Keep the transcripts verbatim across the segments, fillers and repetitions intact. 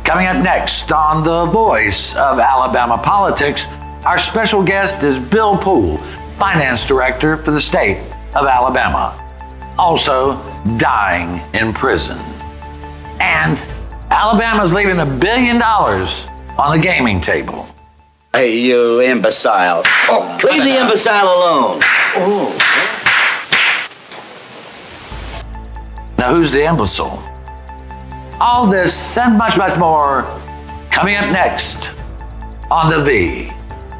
Coming up next on The Voice of Alabama Politics, our special guest is Bill Poole, Finance Director for the state of Alabama, also dying in prison. And Alabama's leaving a billion dollars on the gaming table. Hey, you imbecile. Oh, leave the imbecile alone. Oh. Now, who's the imbecile? All this and much, much more coming up next on The V.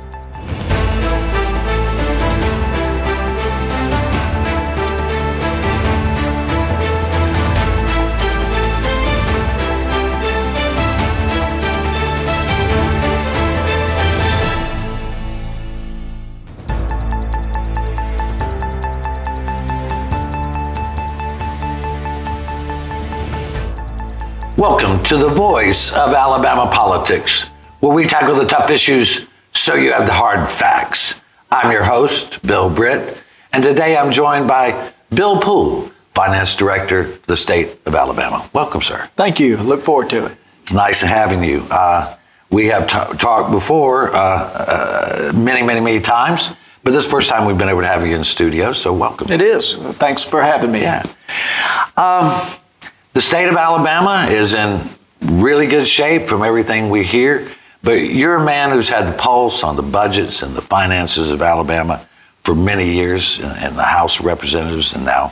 Welcome to The Voice of Alabama Politics, where we tackle the tough issues so you have the hard facts. I'm your host, Bill Britt, and today I'm joined by Bill Poole, Finance Director for the state of Alabama. Welcome, sir. Thank you. Look forward to it. It's nice having you. Uh, we have t- talked before uh, uh, many, many, many times, but this is the first time we've been able to have you in the studio, so welcome. It is. Thanks for having me. Yeah. Um, The state of Alabama is in really good shape from everything we hear, but you're a man who's had the pulse on the budgets and the finances of Alabama for many years in the House of Representatives and now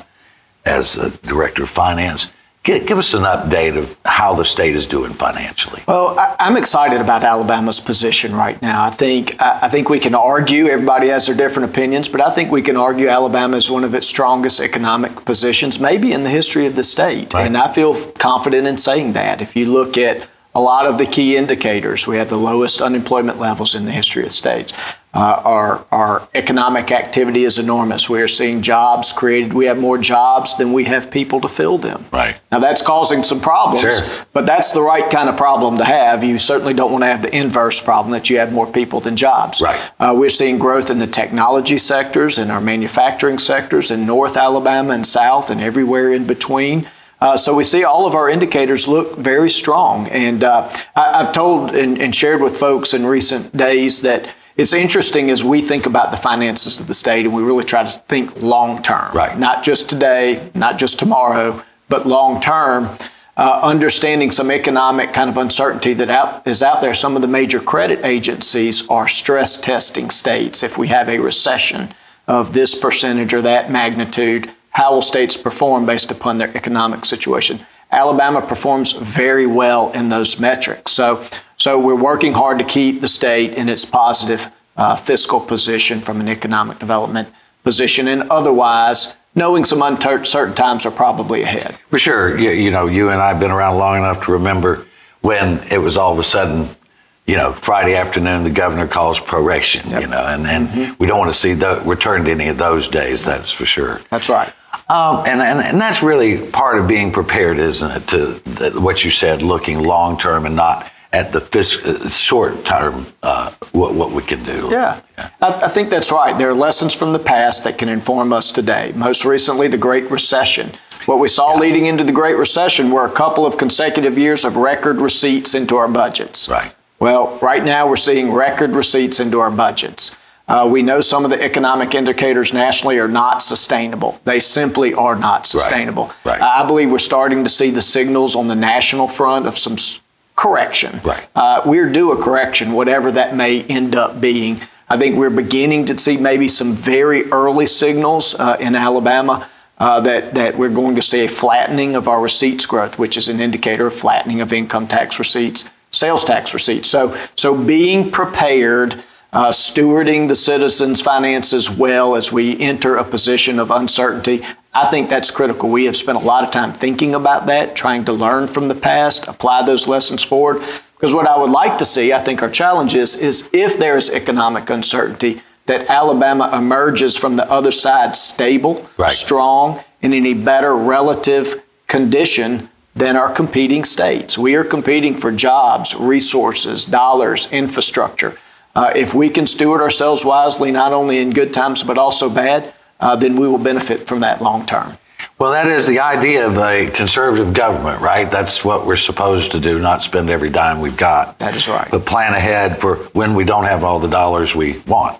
as a Director of Finance. Give, give us an update of how the state is doing financially. Well, I, I'm excited about Alabama's position right now. I think I, I think we can argue, everybody has their different opinions, but I think we can argue Alabama is one of its strongest economic positions, maybe in the history of the state. Right. And I feel confident in saying that. If you look at a lot of the key indicators, we have the lowest unemployment levels in the history of the state. Uh, our, our economic activity is enormous. We are seeing jobs created. We have more jobs than we have people to fill them. Right. Now, that's causing some problems, Sure. but that's the right kind of problem to have. You certainly don't want to have the inverse problem that you have more people than jobs. Right. Uh, we're seeing growth in the technology sectors and our manufacturing sectors in North Alabama and South and everywhere in between. Uh, so we see all of our indicators look very strong. And uh, I, I've told and, and shared with folks in recent days that it's interesting as we think about the finances of the state and we really try to think long term, right. Not just today, not just tomorrow, but long term, uh, understanding some economic kind of uncertainty that out, is out there. Some of the major credit agencies are stress testing states. If we have a recession of this percentage or that magnitude, how will states perform based upon their economic situation? Alabama performs very well in those metrics. So, so we're working hard to keep the state in its positive uh, fiscal position from an economic development position, and otherwise, knowing some uncertain times are probably ahead. For sure. You, you know, you and I have been around long enough to remember when it was all of a sudden, you know, Friday afternoon, the governor calls proration, yep. you know, and, and mm-hmm. we don't want to see the return to any of those days, that's for sure. That's right. Um, and, and and that's really part of being prepared, isn't it, to the, what you said, looking long-term and not at the fisc- short-term, uh, what, what we can do. Yeah, yeah. I, I think that's right. There are lessons from the past that can inform us today. Most recently, the Great Recession. What we saw yeah. leading into the Great Recession were a couple of consecutive years of record receipts into our budgets. Right. Well, right now we're seeing record receipts into our budgets. Uh, we know some of the economic indicators nationally are not sustainable. They simply are not sustainable. Right. Right. Uh, I believe we're starting to see the signals on the national front of some s- correction. Right. Uh, we're due a correction, whatever that may end up being. I think we're beginning to see maybe some very early signals uh, in Alabama uh, that, that we're going to see a flattening of our receipts growth, which is an indicator of flattening of income tax receipts, sales tax receipts. So, so being prepared, Uh, stewarding the citizens' finances well as we enter a position of uncertainty, I think that's critical. We have spent a lot of time thinking about that, trying to learn from the past, apply those lessons forward. Because what I would like to see, I think our challenge is, is if there's economic uncertainty, that Alabama emerges from the other side stable, right. strong, and in a better relative condition than our competing states. We are competing for jobs, resources, dollars, infrastructure. Uh, if we can steward ourselves wisely, not only in good times, but also bad, uh, then we will benefit from that long term. Well, that is the idea of a conservative government, right? That's what we're supposed to do, not spend every dime we've got. That is right. But plan ahead for when we don't have all the dollars we want.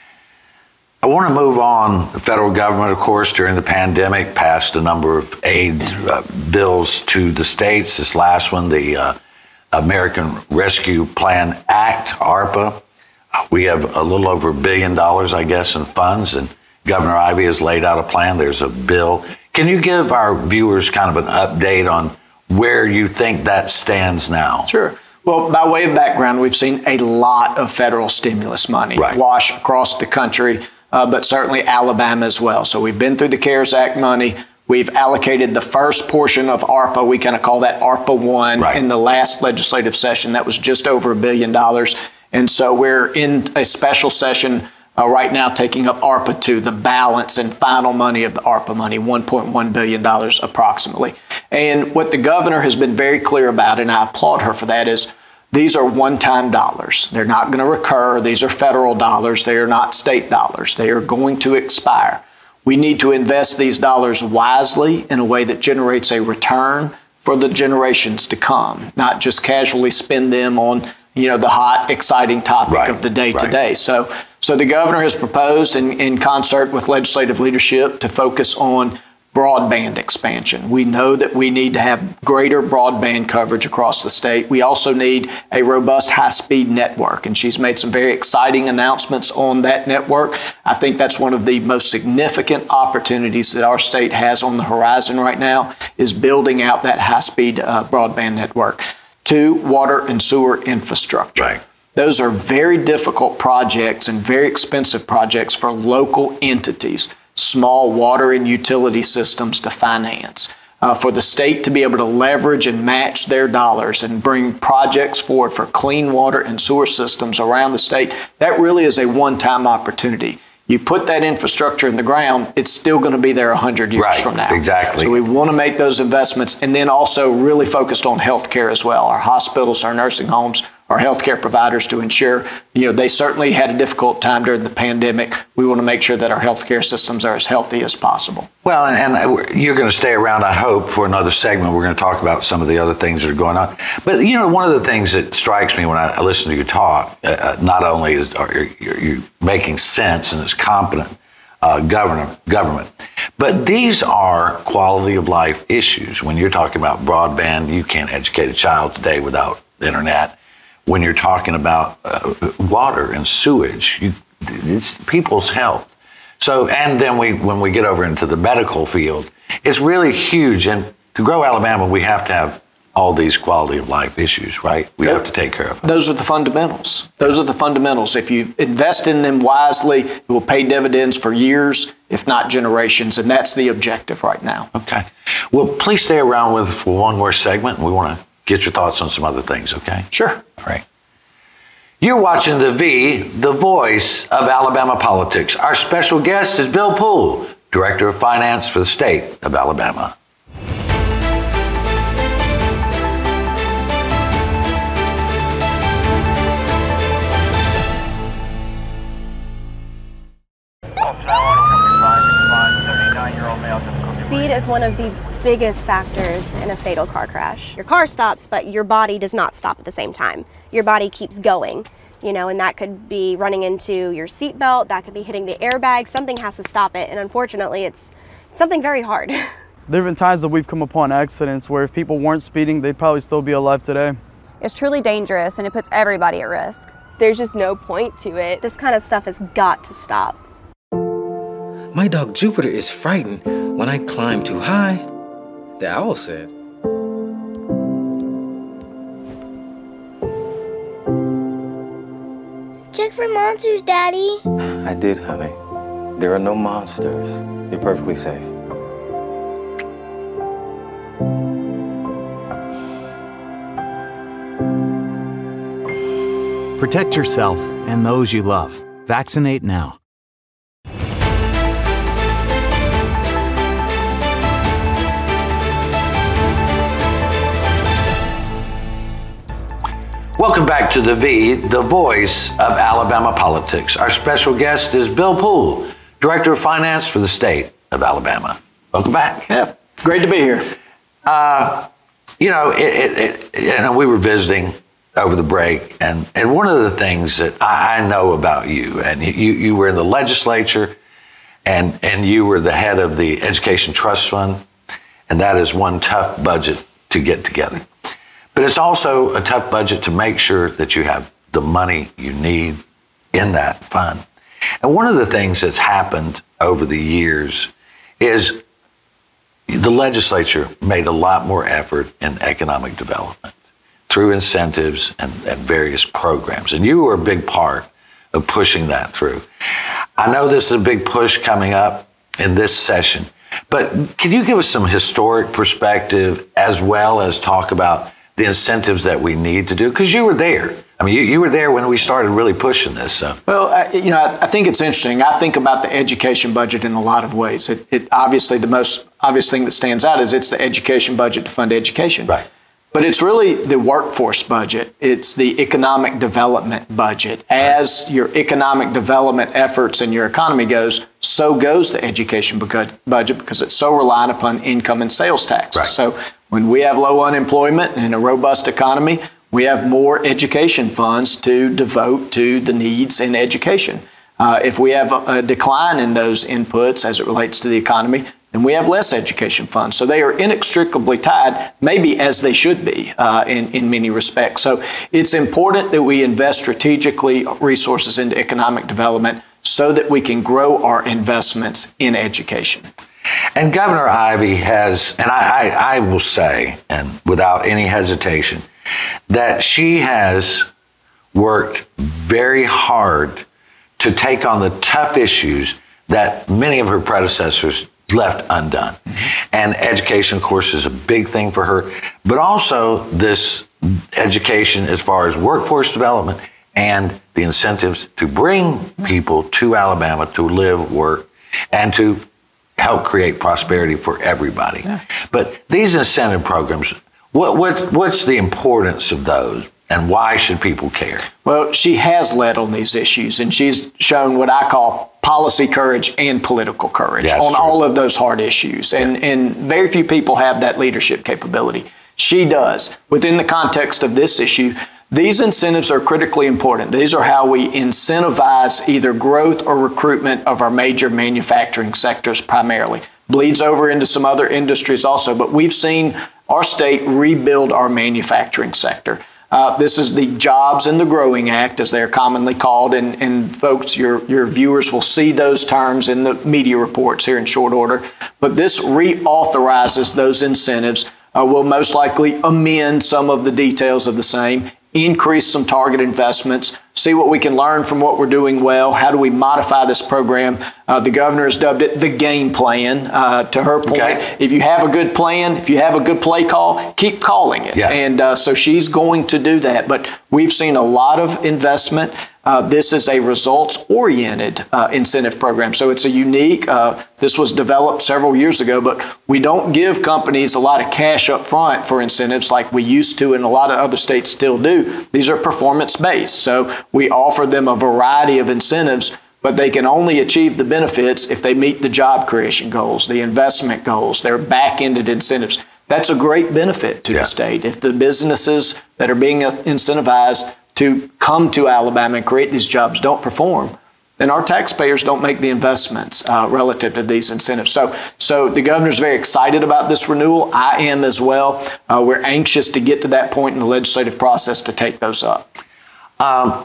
I want to move on. The federal government, of course, during the pandemic, passed a number of aid uh, bills to the states. This last one, the uh, American Rescue Plan Act, ARPA. We have a little over a billion dollars, I guess, in funds, and Governor Ivey has laid out a plan. There's a bill. Can you give our viewers kind of an update on where you think that stands now? Sure. Well, by way of background, we've seen a lot of federal stimulus money right. wash across the country, uh, but certainly Alabama as well. So we've been through the CARES Act money. We've allocated the first portion of ARPA. We kind of call that ARPA one right. in the last legislative session. That was just over a billion dollars. And so we're in a special session Uh, right now, taking up ARPA two, the balance and final money of the ARPA money, one point one billion dollars approximately. And what the governor has been very clear about, and I applaud her for that, is these are one-time dollars. They're not going to recur. These are federal dollars. They are not state dollars. They are going to expire. We need to invest these dollars wisely in a way that generates a return for the generations to come, not just casually spend them on, you know, the hot, exciting topic right. of the day to right. day. So, so the governor has proposed in, in concert with legislative leadership to focus on broadband expansion. We know that we need to have greater broadband coverage across the state. We also need a robust high-speed network, and she's made some very exciting announcements on that network. I think that's one of the most significant opportunities that our state has on the horizon right now, is building out that high-speed uh, broadband network. Two, water and sewer infrastructure. Right. Those are very difficult projects and very expensive projects for local entities, small water and utility systems to finance. Uh, for the state to be able to leverage and match their dollars and bring projects forward for clean water and sewer systems around the state, that really is a one-time opportunity. You put that infrastructure in the ground, it's still going to be there one hundred years right, from now. Exactly. So we want to make those investments, and then also really focused on healthcare as well. Our hospitals, our nursing homes, our healthcare providers, to ensure, you know, they certainly had a difficult time during the pandemic. We want to make sure that our healthcare systems are as healthy as possible. Well, and, and you're going to stay around, I hope, for another segment. We're going to talk about some of the other things that are going on. But, you know, one of the things that strikes me when I listen to you talk, uh, not only is are you, you making sense and it's competent uh, government, government, but these are quality of life issues. When you're talking about broadband, you can't educate a child today without the internet. When you're talking about uh, water and sewage, you, it's people's health. So, and then we, when we get over into the medical field, it's really huge. And to grow Alabama, we have to have all these quality of life issues, right? We yep. have to take care of them. Those are the fundamentals. Those are the fundamentals. If you invest in them wisely, it will pay dividends for years, if not generations. And that's the objective right now. Okay. Well, please stay around with for one more segment. We want to get your thoughts on some other things, okay? Sure. All right. You're watching The V, the voice of Alabama politics. Our special guest is Bill Poole, Director of Finance for the state of Alabama. Speed is one of the biggest factors in a fatal car crash. Your car stops, but your body does not stop at the same time. Your body keeps going, you know, and that could be running into your seatbelt, that could be hitting the airbag, something has to stop it, and unfortunately it's something very hard. There have been times that we've come upon accidents where if people weren't speeding, they'd probably still be alive today. It's truly dangerous and it puts everybody at risk. There's just no point to it. This kind of stuff has got to stop. My dog Jupiter is frightened when I climb too high, the owl said. Check for monsters, Daddy. I did, honey. There are no monsters. You're perfectly safe. Protect yourself and those you love. Vaccinate now. Welcome back to The V, the voice of Alabama politics. Our special guest is Bill Poole, Director of Finance for the state of Alabama. Welcome back. Yeah, great to be here. Uh, you know, it, it, it, you know, we were visiting over the break, and, and one of the things that I, I know about you, and you, you were in the legislature, and, and you were the head of the Education Trust Fund, and that is one tough budget to get together. But it's also a tough budget to make sure that you have the money you need in that fund. And one of the things that's happened over the years is the legislature made a lot more effort in economic development through incentives and, and various programs. And you were a big part of pushing that through. I know this is a big push coming up in this session, but can you give us some historic perspective as well as talk about the incentives that we need to do? Because you were there. I mean, you, you were there when we started really pushing this. So. Well, I, you know, I, I think it's interesting. I think about the education budget in a lot of ways. It, it obviously the most obvious thing that stands out is it's the education budget to fund education. Right. But it's really the workforce budget. It's the economic development budget. As your economic development efforts and your economy goes, so goes the education budget because it's so reliant upon income and sales taxes. Right. So when we have low unemployment and a robust economy, we have more education funds to devote to the needs in education. Uh, if we have a, a decline in those inputs as it relates to the economy, then we have less education funds. So they are inextricably tied, maybe as they should be uh, in, in many respects. So it's important that we invest strategically resources into economic development so that we can grow our investments in education. And Governor Ivey has, and I, I, I will say, and without any hesitation, that she has worked very hard to take on the tough issues that many of her predecessors left undone. Mm-hmm. And education, of course, is a big thing for her, but also this education as far as workforce development and the incentives to bring people to Alabama to live, work, and to help create prosperity for everybody. Yeah. But these incentive programs, what, what what's the importance of those, and why should people care? Well, she has led on these issues, and she's shown what I call policy courage and political courage yeah, on true. all of those hard issues. And, yeah. and very few people have that leadership capability. She does. Within the context of this issue, these incentives are critically important. These are how we incentivize either growth or recruitment of our major manufacturing sectors primarily. Bleeds over into some other industries also, but we've seen our state rebuild our manufacturing sector. Uh, this is the Jobs and the Growing Act, as they're commonly called, and, and folks, your, your viewers will see those terms in the media reports here in short order. But this reauthorizes those incentives. Uh, we'll most likely amend some of the details of the same, increase some target investments, see what we can learn from what we're doing well. How do we modify this program? Uh, the governor has dubbed it the game plan. Uh, to her point, okay. If you have a good plan, if you have a good play call, keep calling it. Yeah. And uh, so she's going to do that. But we've seen a lot of investment. Uh, this is a results-oriented uh, incentive program. So it's a unique, uh, this was developed several years ago, but we don't give companies a lot of cash up front for incentives like we used to and a lot of other states still do. These are performance-based. So we offer them a variety of incentives, but they can only achieve the benefits if they meet the job creation goals, the investment goals, their back-ended incentives. That's a great benefit to yeah. the state. If the businesses that are being incentivized to come to Alabama and create these jobs don't perform, then our taxpayers don't make the investments uh, relative to these incentives. So, so the governor's very excited about this renewal. I am as well. Uh, we're anxious to get to that point in the legislative process to take those up. Um,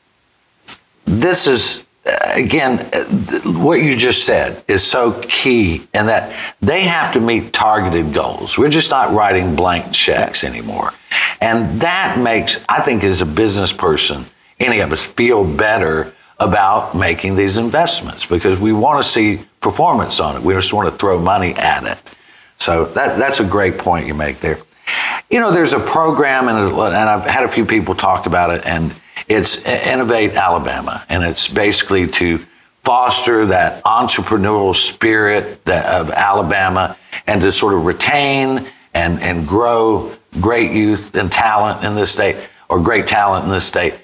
this is, again, what you just said is so key in that they have to meet targeted goals. We're just not writing blank checks anymore. And that makes, I think, as a business person, any of us feel better about making these investments because we want to see performance on it. We just want to throw money at it. So that, that's a great point you make there. You know, there's a program, and, and I've had a few people talk about it, and it's Innovate Alabama. And it's basically to foster that entrepreneurial spirit that, of Alabama and to sort of retain and, and grow great youth and talent in this state, or great talent in this state,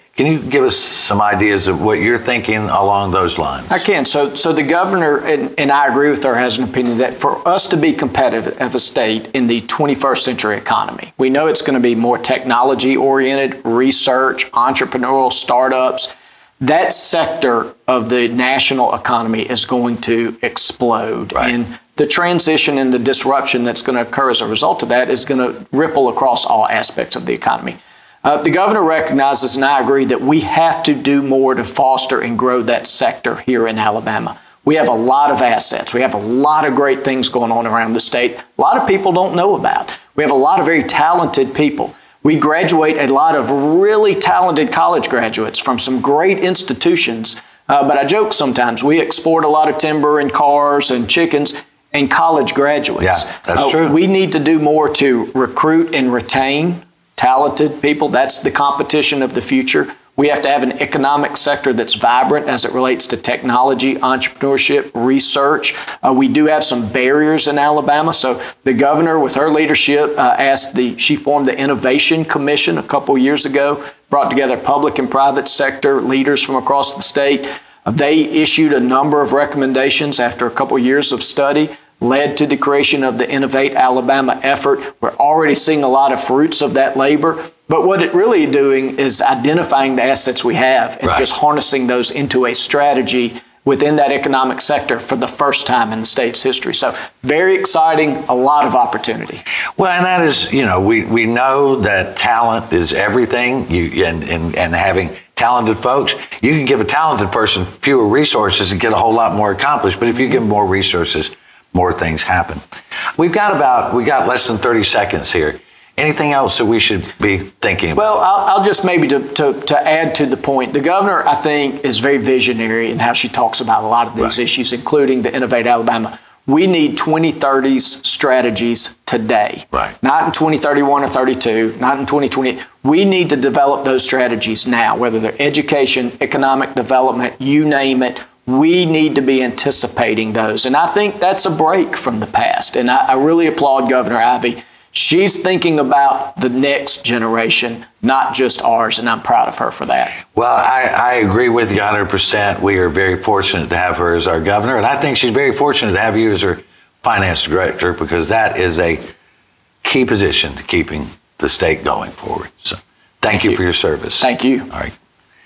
Can you give us some ideas of what you're thinking along those lines? I can. So, so the governor, and, and I agree with her, has an opinion that for us to be competitive as a state in the twenty-first century economy, we know it's going to be more technology-oriented, research, entrepreneurial startups. That sector of the national economy is going to explode. Right. And the transition and the disruption that's going to occur as a result of that is going to ripple across all aspects of the economy. Uh, the governor recognizes, and I agree, that we have to do more to foster and grow that sector here in Alabama. We have a lot of assets. We have a lot of great things going on around the state. A lot of people don't know about. We have a lot of very talented people. We graduate a lot of really talented college graduates from some great institutions. Uh, but I joke sometimes, we export a lot of timber and cars and chickens and college graduates. Yeah, that's uh, true. We need to do more to recruit and retain talented people. That's the competition of the future. We have to have an economic sector that's vibrant as it relates to technology, entrepreneurship, research. Uh, we do have some barriers in Alabama. So the governor, with her leadership, uh, asked the, she formed the Innovation Commission a couple years ago, brought together public and private sector leaders from across the state. Uh, they issued a number of recommendations after a couple years of study, led to the creation of the Innovate Alabama effort. We're already seeing a lot of fruits of that labor. But what it really is doing is identifying the assets we have and right. just harnessing those into a strategy within that economic sector for the first time in the state's history. So very exciting, a lot of opportunity. Well, and that is, you know, we, we know that talent is everything, you, and, and, and having talented folks. You can give a talented person fewer resources and get a whole lot more accomplished. But if you give them more resources, more things happen. We've got about, we got less than thirty seconds here. Anything else that we should be thinking about? Well, I'll, I'll just maybe to, to, to add to the point, the governor, I think, is very visionary in how she talks about a lot of these right. issues, including the Innovate Alabama. We need twenty thirties strategies today, right. not in twenty thirty-one or thirty-two, not in twenty twenty. We need to develop those strategies now, whether they're education, economic development, you name it. We need to be anticipating those. And I think that's a break from the past. And I, I really applaud Governor Ivey. She's thinking about the next generation, not just ours, and I'm proud of her for that. Well, I, I agree with you one hundred percent. We are very fortunate to have her as our governor, and I think she's very fortunate to have you as her finance director, because that is a key position to keeping the state going forward. So thank, thank you, you for your service. Thank you. All right.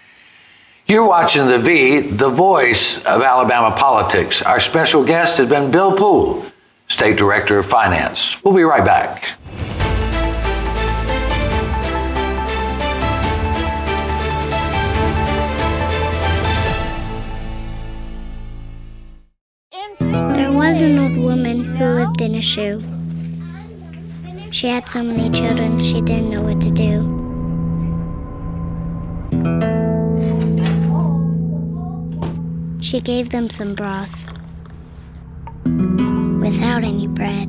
You're watching The V, the voice of Alabama politics. Our special guest has been Bill Poole, State Director of Finance. We'll be right back. There was an old woman who lived in a shoe. She had so many children, she didn't know what to do. She gave them some broth without any bread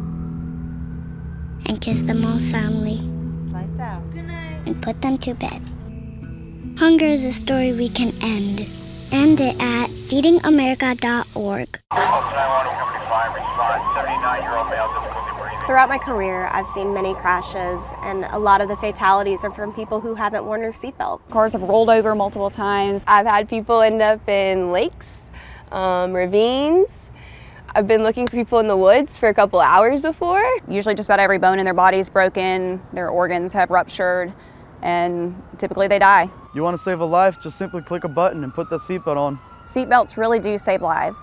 and kissed them all soundly. Lights out. Good night. And put them to bed. Hunger is a story we can end. End it at feeding america dot org. Throughout my career, I've seen many crashes, and a lot of the fatalities are from people who haven't worn their seatbelt. Cars have rolled over multiple times. I've had people end up in lakes, um, ravines. I've been looking for people in the woods for a couple hours before. Usually just about every bone in their body is broken, their organs have ruptured, and typically they die. You want to save a life, just simply click a button and put that seatbelt on. Seatbelts really do save lives.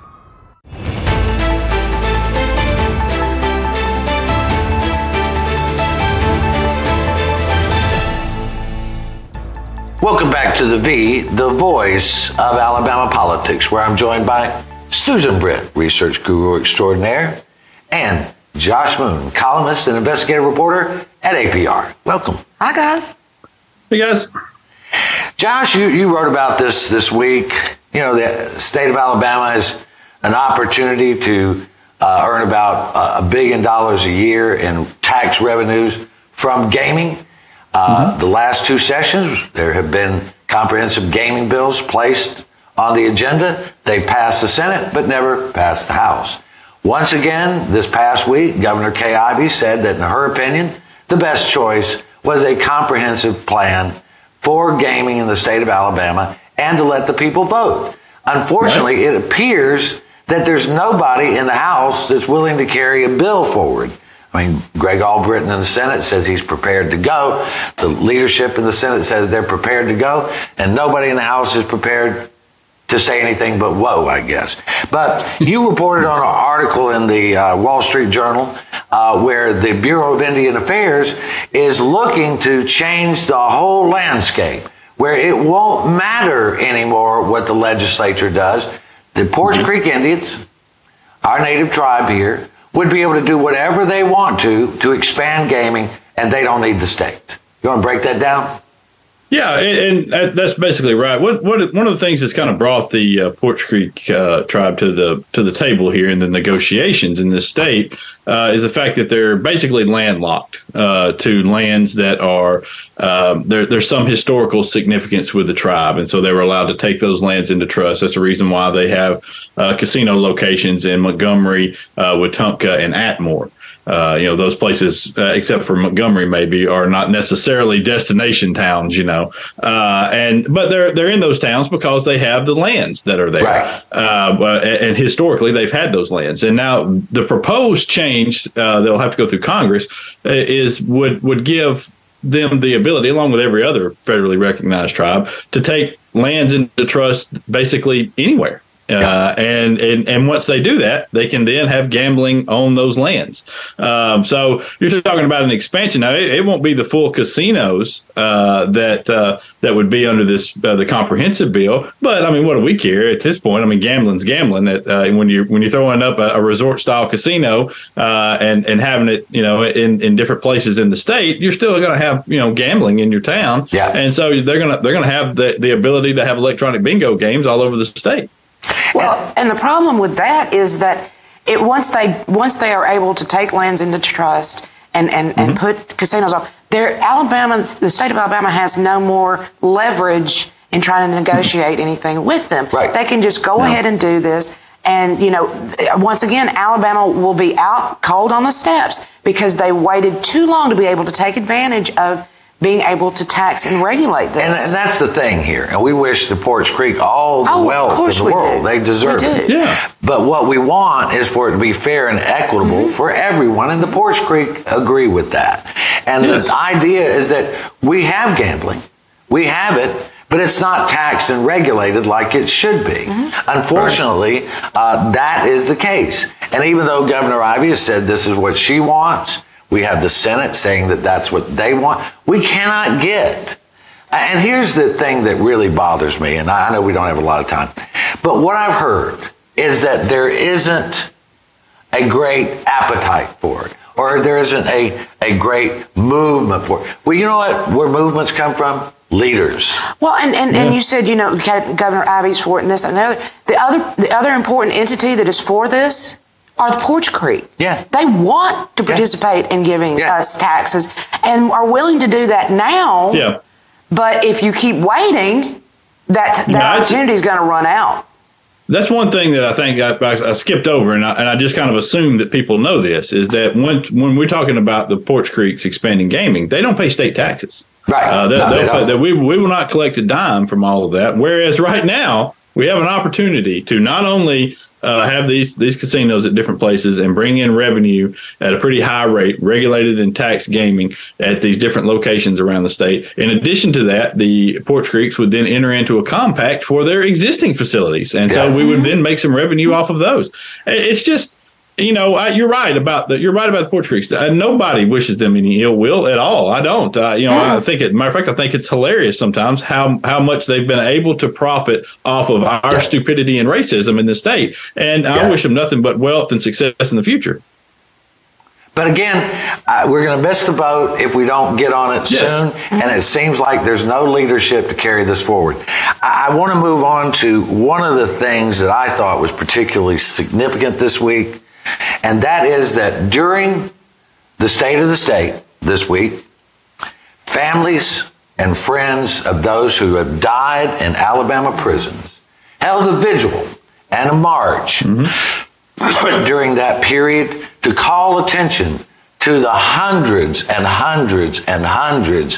Welcome back to The V, the voice of Alabama politics, where I'm joined by Susan Britt, research guru extraordinaire, and Josh Moon, columnist and investigative reporter at A P R. Welcome. Hi, guys. Hey, guys. Josh, you, you wrote about this this week. You know, the state of Alabama has an opportunity to uh, earn about a billion dollars a year in tax revenues from gaming. Uh, mm-hmm. The last two sessions, there have been comprehensive gaming bills placed on the agenda. They passed the Senate, but never passed the House. Once again, this past week, Governor Kay Ivey said that, in her opinion, the best choice was a comprehensive plan for gaming in the state of Alabama and to let the people vote. Unfortunately, it appears that there's nobody in the House that's willing to carry a bill forward. I mean, Greg Albritton in the Senate says he's prepared to go. The leadership in the Senate says they're prepared to go, and nobody in the House is prepared to say anything but whoa, I guess. But you reported on an article in the uh, Wall Street Journal uh, where the Bureau of Indian Affairs is looking to change the whole landscape, where it won't matter anymore what the legislature does. The Poarch mm-hmm. Creek Indians, our native tribe here, would be able to do whatever they want to to expand gaming, and they don't need the state. You want to break that down? Yeah, and, and that's basically right. What what one of the things that's kind of brought the uh, Poarch Creek uh, tribe to the to the table here in the negotiations in this state uh, is the fact that they're basically landlocked uh, to lands that are um, there. There's some historical significance with the tribe, and so they were allowed to take those lands into trust. That's the reason why they have uh, casino locations in Montgomery, uh, Wetumpka, and Atmore. Uh, you know, those places, uh, except for Montgomery, maybe, are not necessarily destination towns, you know, uh, and but they're they're in those towns because they have the lands that are there. Right. Uh, and, and historically, they've had those lands. And now the proposed change uh, they'll have to go through Congress uh, is would would give them the ability, along with every other federally recognized tribe, to take lands into trust basically anywhere. Uh, and, and and once they do that, they can then have gambling on those lands. Um, so you're talking about an expansion. Now, it, it won't be the full casinos uh, that uh, that would be under this uh, the comprehensive bill. But I mean, what do we care at this point? I mean, gambling's gambling. At, uh, when you when you're throwing up a, a resort style casino uh, and and having it, you know, in, in different places in the state, you're still going to have, you know, gambling in your town. Yeah. And so they're gonna they're gonna have the, the ability to have electronic bingo games all over the state. Well, and the problem with that is that it once they once they are able to take lands into trust and and, mm-hmm. and put casinos on, there Alabama, the state of Alabama has no more leverage in trying to negotiate anything with them. Right. They can just go no. ahead and do this, and you know, once again, Alabama will be out cold on the steps because they waited too long to be able to take advantage of being able to tax and regulate this. And, and that's the thing here. And we wish the Poarch Creek all the oh, wealth of, of the world. Do. They deserve we it. Do. Yeah. But what we want is for it to be fair and equitable mm-hmm. for everyone. And the Poarch Creek agree with that. And yes. the idea is that we have gambling. We have it, but it's not taxed and regulated like it should be. Mm-hmm. Unfortunately, right. uh, that is the case. And even though Governor Ivey has said this is what she wants, we have the Senate saying that that's what they want. We cannot get. And here's the thing that really bothers me, and I know we don't have a lot of time, but what I've heard is that there isn't a great appetite for it, or there isn't a, a great movement for it. Well, you know what? Where movements come from? Leaders. Well, and, and, yeah. and you said, you know, Governor Ivey's for it and this and the other. The other, the other important entity that is for this are the Poarch Creek. Yeah. They want to participate yeah. in giving yeah. us taxes and are willing to do that now. Yeah. But if you keep waiting, that, that no, opportunity is going to run out. That's one thing that I think I, I, I skipped over, and I, and I just kind of assume that people know this, is that when when we're talking about the Poarch Creeks expanding gaming, they don't pay state taxes. Right. Uh, they, no, they pay, they, we, we will not collect a dime from all of that, whereas right now we have an opportunity to not only Uh, have these these casinos at different places and bring in revenue at a pretty high rate, regulated and taxed gaming at these different locations around the state. In addition to that, the Poarch Creeks would then enter into a compact for their existing facilities. And yeah. so we would then make some revenue off of those. It's just, you know, I, you're right about the you're right about the Poarch Creeks. Uh, nobody wishes them any ill will at all. I don't. Uh, you know, I think it. Matter of fact, I think it's hilarious sometimes how how much they've been able to profit off of our stupidity and racism in the state. And I yeah. wish them nothing but wealth and success in the future. But again, uh, we're going to miss the boat if we don't get on it yes. soon. Mm-hmm. And it seems like there's no leadership to carry this forward. I, I want to move on to one of the things that I thought was particularly significant this week. And that is that during the State of the State this week, families and friends of those who have died in Alabama prisons held a vigil and a march mm-hmm. during that period to call attention to the hundreds and hundreds and hundreds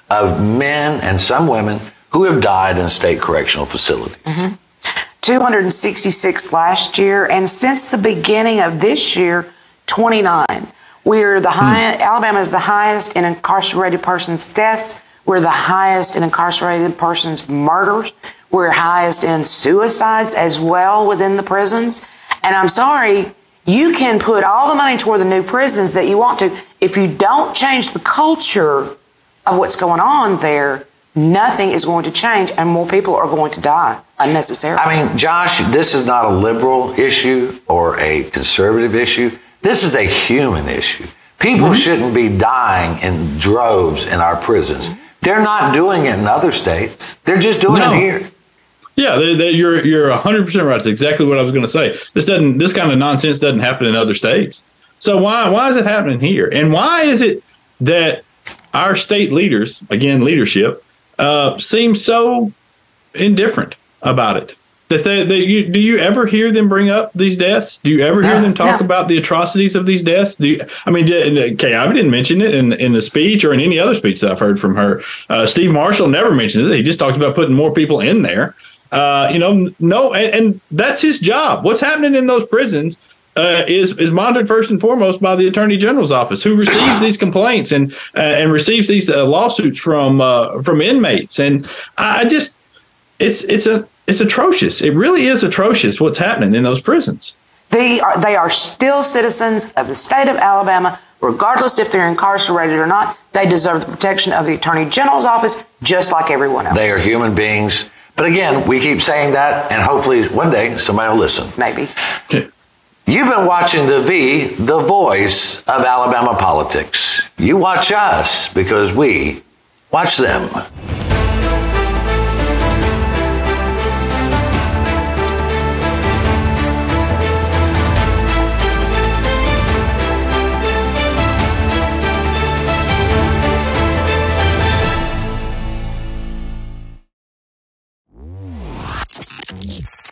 of men and some women who have died in state correctional facilities. Mm-hmm. two hundred sixty-six last year, and since the beginning of this year, twenty-nine. We're the high, Alabama is the highest in incarcerated persons' deaths. We're the highest in incarcerated persons' murders. We're highest in suicides as well within the prisons. And I'm sorry, you can put all the money toward the new prisons that you want to. If you don't change the culture of what's going on there, nothing is going to change, and more people are going to die unnecessarily. I mean, Josh, this is not a liberal issue or a conservative issue. This is a human issue. People mm-hmm. shouldn't be dying in droves in our prisons. They're not doing it in other states. They're just doing no. it here. Yeah, they, they, you're you're one hundred percent right. That's exactly what I was going to say. This doesn't this kind of nonsense doesn't happen in other states. So why why is it happening here? And why is it that our state leaders, again, leadership, uh, seem so indifferent about it? That they, they you, do you ever hear them bring up these deaths? Do you ever hear no, them talk no. about the atrocities of these deaths? Do you, I mean, Kay Ivey didn't mention it in in the speech or in any other speech that I've heard from her. Uh, Steve Marshall never mentions it. He just talked about putting more people in there. Uh, you know, no, and, and that's his job. What's happening in those prisons uh, is is monitored first and foremost by the Attorney General's office, who receives these complaints and uh, and receives these uh, lawsuits from uh, from inmates. And I just, it's it's a it's atrocious. It really is atrocious what's happening in those prisons. They are they are still citizens of the state of Alabama, regardless if they're incarcerated or not. They deserve the protection of the Attorney General's office, just like everyone else. They are human beings. But again, we keep saying that, and hopefully one day somebody will listen. Maybe. You've been watching The V, the voice of Alabama politics. You watch us because we watch them. Yeah.